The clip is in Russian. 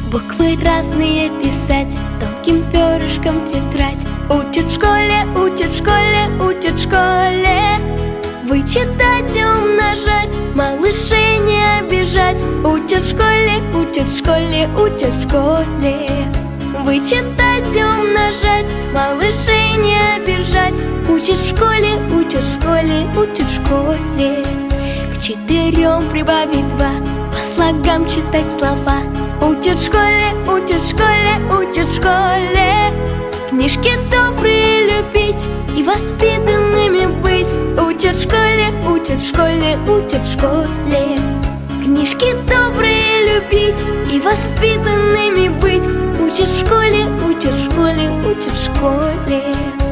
Буквы разные писать, тонким перышком тетрадь. Учат в школе, учат в школе, учат в школе. Вычитать и умножать, малышей не обижать. Учат в школе, учат в школе, учат в школе. Вычитать и умножать, малышей не обижать. Учат в школе, учат в школе, учат в школе. К 4 прибавить 2, по слогам читать слова. Учат в школе, учат в школе, учат в школе. Книжки добрые любить и воспитанными быть. Учат в школе, учат в школе, учат в школе. Книжки добрые любить и воспитанными быть. Учат в школе, учат в школе, учат в школе.